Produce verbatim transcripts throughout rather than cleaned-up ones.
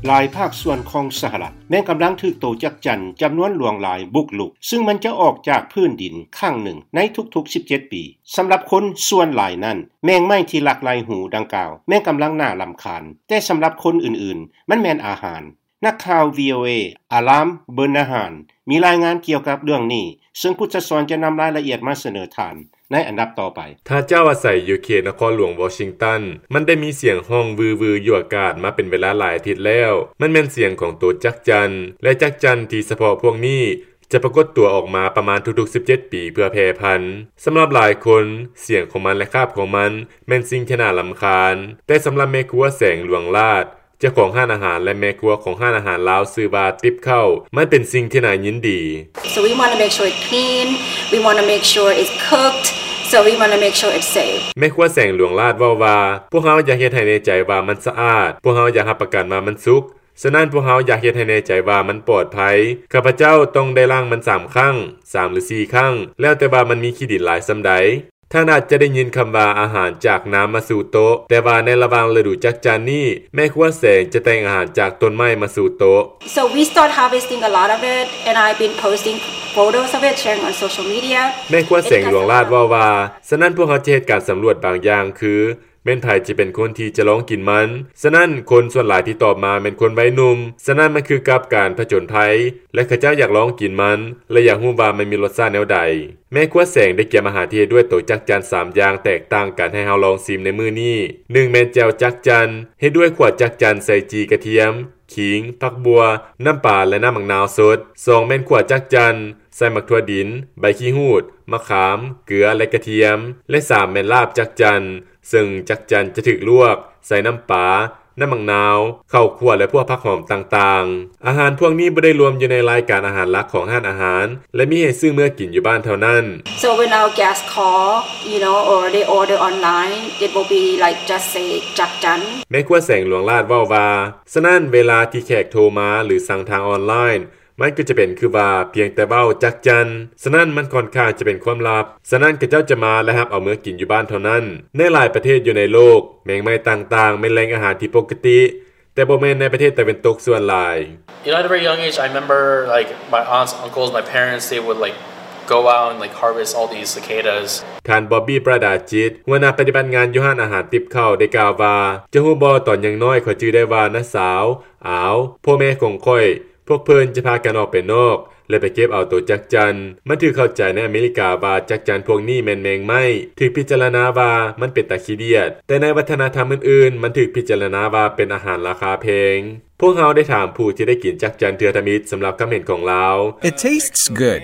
หลายภาคส่วนของสหรัฐแม้กำลังถูกโตจักจั่นจํานวนหลวงหลายบุกลุกซึ่งมันจะออกจากพื้นดินครั้งหนึ่งในทุกๆสิบเจ็ดปีสําหรับคนส่วนหลายนั้นแมงไม้ที่หลากหลายหูดังกล่าวแม้กำลังน่ารำคาญแต่สําหรับคนอื่นๆมันแม่นอาหารนักข่าว วี โอ เอ อารามเบอร์นาฮานมีรายงานเกี่ยวกับเรื่องนี้ซึ่งพุทธศรจะนํารายละเอียดมาเสนอทานในอันดับต่อไปถ้าเจ้าอาศัยอยู่เขตนครหลวงวอชิงตันมันได้มีเสียงห้องวือๆอยู่อากาศมาเป็นเวลาหลายอาทิตย์แล้วมันแม่นเสียงของตัวจักจั่นและจักจั่นที่เฉพาะพวกนี้จะปรากฏตัวออกมาประมาณทุกๆสิบเจ็ดปีเพื่อแพร่พันธุ์สําหรับหลายคนเสียงของมันและคาบของมันแม่นสิ่งที่น่ารำคาญแต่สําหรับแม่ครัวแสงหลวงลาดเจ้าของห้านอาหารและแม่ครัวของห้านอาหารลาวชื่อว่าติ๊บเข้ามันเป็นสิ่งที่น่ายินดี So we want to make sure it's clean we want to make sure it's cooked so we want to make sure it's safe แม่ครัวแสงหลวงลาดเว้าว่าพวกเฮาอยากเฮ็ดให้แน่ใจว่ามันสะอาดพวกเฮาอยากรับประกันว่ามันสุกฉะนั้นพวกเฮาอยากเฮ็ดให้แน่ใจว่ามันปลอดภัยข้าพเจ้าต้องได้ล้างมันสามครั้งสามหรือสี่ครั้งแล้วแต่ว่ามันมีขี้ดินหลายซำใดท่านอาจจะได้ยินคําว่าอาหารจากน้ำมาสู่โต๊ะแต่ว่าในระหว่างฤดูจักจั่นนี้แม่ครัวแสงจะแต่งอาหารจากต้นไม้มาสู่โต๊ะ So we start harvesting a lot of it and I've been posting photos of it sharing on social media แม่ครัวแสงหลวงลาดว่าว่าฉะนั้นพวกเขาจะเฮ็ดการสํารวจบางอย่างคือแม่นไผจะเป็นคนที่จะลองกินมันฉะนั้นคนส่วนหลายที่ตอบมาเป็นคนวัยหนุ่มฉะนั้นมันคือกับการผจญภัยและเขาเจ้าอยากลองกินมันและอยากรู้ว่ามันมีรสชาติแนวใดแม่ครัวแสงได้เกี่ยมอาหารที่เฮ็ดด้วยโตจักจั่นสามอย่างแตกต่างกันให้เฮาลองชิมในมื้อนี้หนึ่งแม่นแจ่วจักจั่นเฮ็ดด้วยขวดจักจั่นใส่จีกระเทียมขิงผักบัวน้ำปลาและน้ำมะนาวสดสองแม่นขวดจักจั่นใส่มักถั่วดินใบขี้หูดมะขามเกลือและกระเทียมและสามแม่นลาบจักจั่นซึ่งจักจั่นจะถึกลวกใส่น้ำปลาน้ำมะนาวข้าวคั่วและพวกผักหอมต่างๆอาหารพวกนี้บ่ได้รวมอยู่ในรายการอาหารหลักของร้านอาหารและมีให้ซื้อเมื่อกินอยู่บ้านเท่านั้น So when our guests call you know or they order online it will be like just say จักจั่นแม่ครัวแสงหลวงลาดเว้าว่าฉะนั้นเวลาที่แขกโทรมาหรือสั่งทางออนไลน์มันก็จะเป็นคือว่าเพียงแต่เว้าจักจั่นฉะนั้นมันค่อนข้างจะเป็นความลับฉะนั้นเขาเจ้าจะมาและรับเอามื้อกินอยู่บ้านเท่านั้นในหลายประเทศอยู่ในโลกแมงไม้ต่างๆเป็นแหล่งอาหารที่ปกติแต่บ่แม่นในประเทศตะวันตกส่วนหลาย You know at a very young age I remember like my aunts uncles my parents they would like go out and like harvest all these cicadas ท่านบอบบี้ประดาจิตหัวหน้าปฏิบัติงานอยู่ห้านอาหารติ๊บเข้าได้กล่าวว่าจะฮู้บ่ตอนยังน้อยข้อยจื้อได้ว่าน้าสาวอ้าวพ่อแม่ของข้อยพวกเพิ่นจะพากันออกไปนอกและไปเก็บเอาตัวจักจั่นมันถือเข้าใจในอเมริกาว่าจักจั่นพวกนี้แม่นแมงไม้ถูกพิจารณาว่ามันเป็นตะขี้เดียดแต่ในวัฒนธรรมอื่นๆมันถูกพิจารณาว่าเป็นอาหารราคาแพงพวกเฮาได้ถามผู้ที่ได้กินจักจั่นเทื่อทมิตรสําหรับความเห็นของลาว It tastes good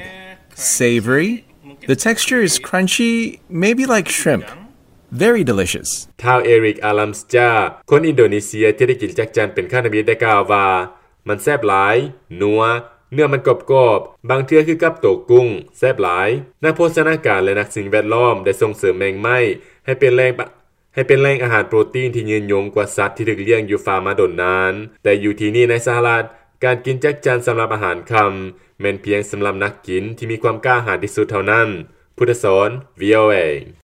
savory the texture is crunchy maybe like shrimp very delicious ท้าวเอริกอาลัมสจาคนอินโดนีเซียที่ได้กินจักจั่นเป็นครั้งทมิตรได้กล่าวว่ามันแซ่บหลายนัวเนื้อมันกรอบๆบางเทื่อคือกับโตกุ้งแซ่บหลายนักโภชนาการและนักสิ่งแวดล้อมได้ส่งเสริมแมงไม้ให้เป็นแหล่งให้เป็นแหล่งอาหารโปรตีนที่ยืนยงกว่าสัตว์ที่ถูกเลี้ยงอยู่ฟาร์มมาดนนานแต่อยู่ที่นี่ในสหรัฐการกินจักจั่นสําหรับอาหารค่ำแม่นเพียงสําหรับนักกินที่มีความกล้าหาญที่สุดเท่านั้นพุทธสอน วี โอ เอ